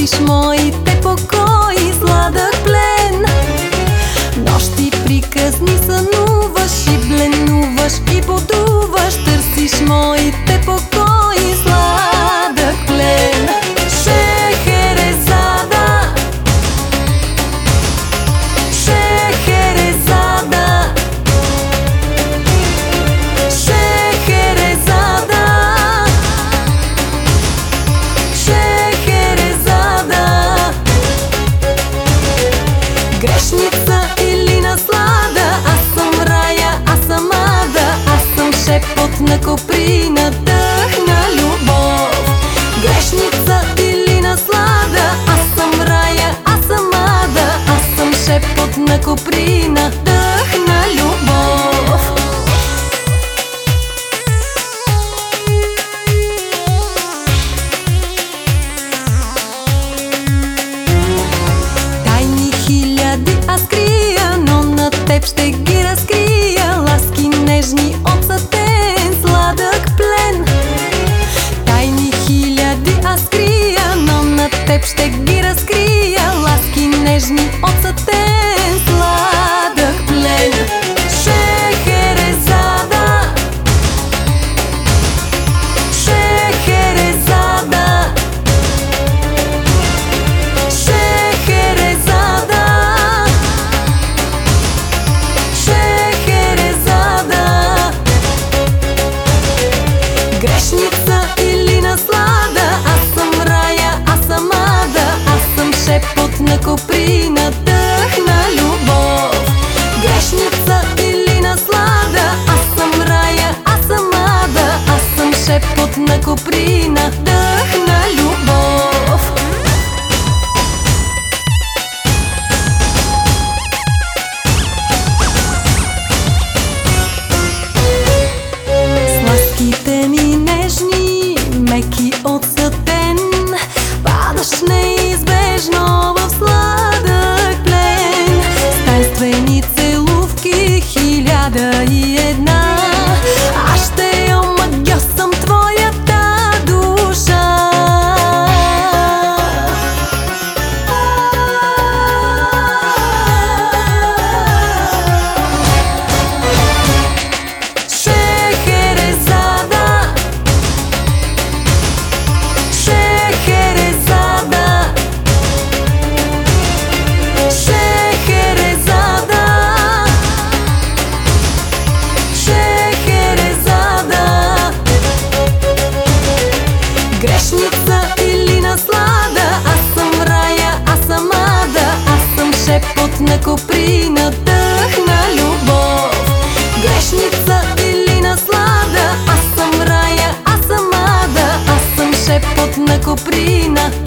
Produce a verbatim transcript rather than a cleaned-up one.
търсиш моите покои, сладък плен. Нощи приказни сънуваш и бленуваш и потуваш, търсиш моите покои, сладък плен. Шехерезада, Шехерезада, Шехерезада, Шехерезада. Грешница или наслада, аз съм рая, аз съм ада, аз съм шепот на коприна, дъх на любов. Грешница или наслада, аз съм рая, аз съм ада, аз съм шепот на коприна, дъх на любов. Тайни хиляди аз крия, но на теб ще ги разкрия. Ласки нежни от сатен, сладък плен. Тайни хиляди аз крия, но на теб ще ги разкрия. Ласки нежни от сатен, сладък плен. Шехерезада, Шехерезада, Шехерезада, Шехерезада. Грешница или наслада, аз съм рая, аз съм ада, аз съм шепот на коприна, дъх на любов. Грешница или наслада, аз съм рая, аз съм ада, аз съм шепот на коприна, дъх на любов. Сласките ми нежни, меки от сатен, падаш неизбежно в сладък плен. С тайнствени целувки хиляда и една, аз ще омагьосам твоята душа. Шехерезада, Шехерезада, Шехерезада, Шехерезада. Грешница или наслада, аз съм рая, аз съм ада, аз съм шепот на коприна, дъх на любов. Грешница или наслада, аз съм рая, аз съм ада, аз съм шепот на коприна,